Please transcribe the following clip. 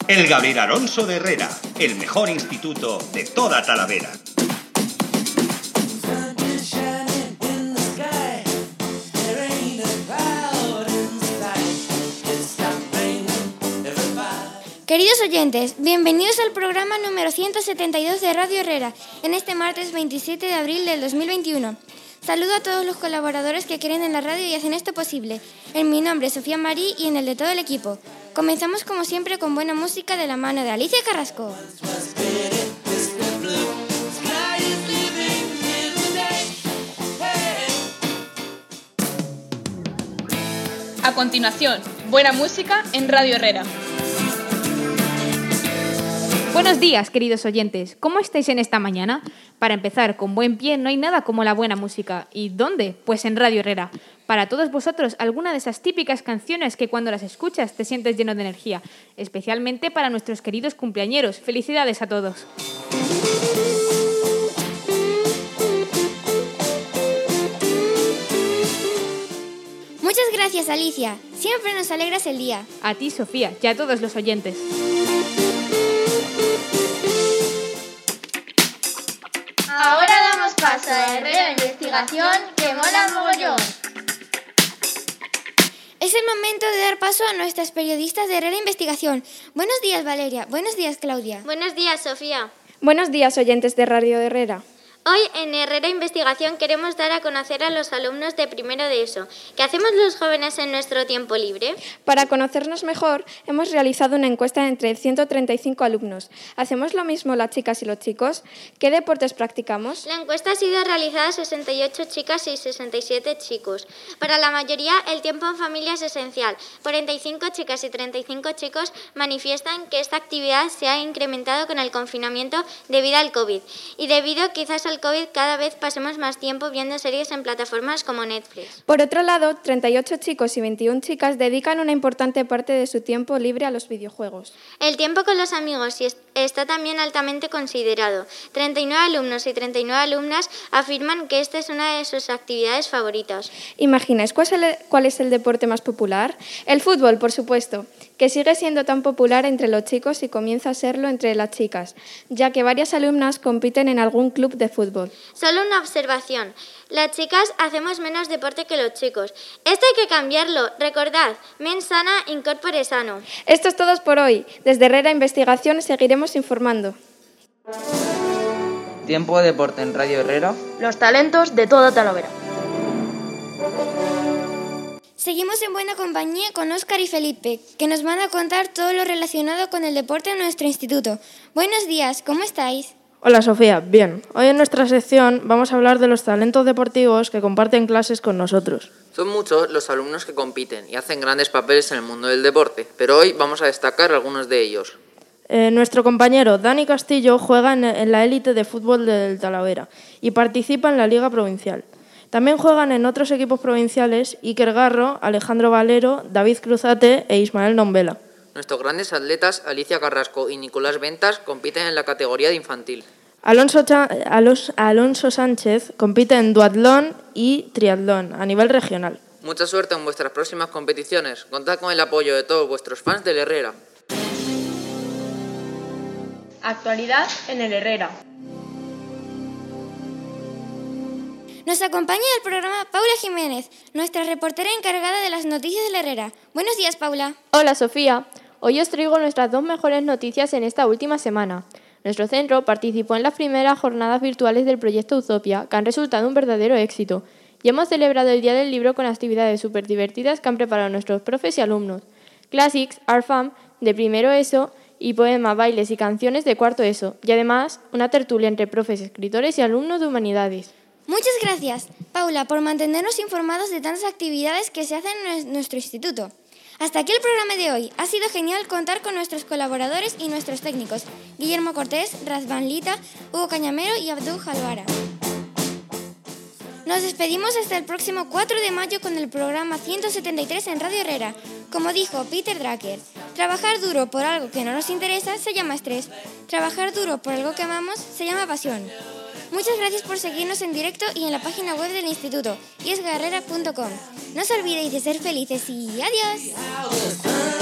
El Gabriel Alonso de Herrera, el mejor instituto de toda Talavera. Queridos oyentes, bienvenidos al programa número 172 de Radio Herrera, en este martes 27 de abril del 2021. Saludo a todos los colaboradores que quieren en la radio y hacen esto posible. En mi nombre es Sofía Marí y en el de todo el equipo. Comenzamos como siempre con buena música de la mano de Alicia Carrasco. A continuación, buena música en Radio Herrera. Buenos días, queridos oyentes. ¿Cómo estáis en esta mañana? Para empezar, con buen pie no hay nada como la buena música. ¿Y dónde? Pues en Radio Herrera. Para todos vosotros, alguna de esas típicas canciones que cuando las escuchas te sientes lleno de energía. Especialmente para nuestros queridos cumpleañeros. ¡Felicidades a todos! Muchas gracias, Alicia. Siempre nos alegras el día. A ti, Sofía, y a todos los oyentes. Ahora damos paso a Herrera Investigación, que mola mogollón. Es el momento de dar paso a nuestras periodistas de Herrera Investigación. Buenos días, Valeria. Buenos días, Claudia. Buenos días, Sofía. Buenos días, oyentes de Radio Herrera. Hoy en Herrera Investigación queremos dar a conocer a los alumnos de primero de ESO. ¿Qué hacemos los jóvenes en nuestro tiempo libre? Para conocernos mejor, hemos realizado una encuesta entre 135 alumnos. ¿Hacemos lo mismo las chicas y los chicos? ¿Qué deportes practicamos? La encuesta ha sido realizada a 68 chicas y 67 chicos. Para la mayoría, el tiempo en familia es esencial. 45 chicas y 35 chicos manifiestan que esta actividad se ha incrementado con el confinamiento debido al COVID y debido quizás al COVID cada vez pasemos más tiempo viendo series en plataformas como Netflix. Por otro lado, 38 chicos y 21 chicas dedican una importante parte de su tiempo libre a los videojuegos. El tiempo con los amigos está también altamente considerado. 39 alumnos y 39 alumnas afirman que esta es una de sus actividades favoritas. ¿Imagináis cuál es el deporte más popular? El fútbol, por supuesto, que sigue siendo tan popular entre los chicos y comienza a serlo entre las chicas, ya que varias alumnas compiten en algún club de fútbol. Solo una observación. Las chicas hacemos menos deporte que los chicos. Esto hay que cambiarlo. Recordad, mens sana, in corpore sano. Esto es todo por hoy. Desde Herrera Investigación seguiremos informando. Tiempo de deporte en Radio Herrera. Los talentos de toda Talavera. Seguimos en buena compañía con Óscar y Felipe, que nos van a contar todo lo relacionado con el deporte en nuestro instituto. Buenos días, ¿cómo estáis? Hola Sofía, bien. Hoy en nuestra sección vamos a hablar de los talentos deportivos que comparten clases con nosotros. Son muchos los alumnos que compiten y hacen grandes papeles en el mundo del deporte, pero hoy vamos a destacar algunos de ellos. Nuestro compañero Dani Castillo juega en la élite de fútbol del Talavera y participa en la Liga Provincial. También juegan en otros equipos provinciales Iker Garro, Alejandro Valero, David Cruzate e Ismael Nombela. Nuestros grandes atletas Alicia Carrasco y Nicolás Ventas compiten en la categoría de infantil. Alonso Sánchez compite en duatlón y triatlón a nivel regional. Mucha suerte en vuestras próximas competiciones. Contad con el apoyo de todos vuestros fans del Herrera. Actualidad en el Herrera. Nos acompaña el programa Paula Jiménez, nuestra reportera encargada de las noticias del Herrera. Buenos días, Paula. Hola, Sofía. Hoy os traigo nuestras dos mejores noticias en esta última semana. Nuestro centro participó en las primeras jornadas virtuales del proyecto Utopia, que han resultado un verdadero éxito. Y hemos celebrado el Día del Libro con actividades súper divertidas que han preparado nuestros profes y alumnos. Classics, Art Fam, de primero ESO, y poemas, bailes y canciones de cuarto ESO. Y además, una tertulia entre profes, escritores y alumnos de humanidades. Muchas gracias, Paula, por mantenernos informados de tantas actividades que se hacen en nuestro instituto. Hasta aquí el programa de hoy. Ha sido genial contar con nuestros colaboradores y nuestros técnicos, Guillermo Cortés, Razvan Lita, Hugo Cañamero y Abdul Jalvara. Nos despedimos hasta el próximo 4 de mayo con el programa 173 en Radio Herrera. Como dijo Peter Drucker, trabajar duro por algo que no nos interesa se llama estrés. Trabajar duro por algo que amamos se llama pasión. Muchas gracias por seguirnos en directo y en la página web del instituto, iesgarrera.com. No os olvidéis de ser felices y ¡adiós!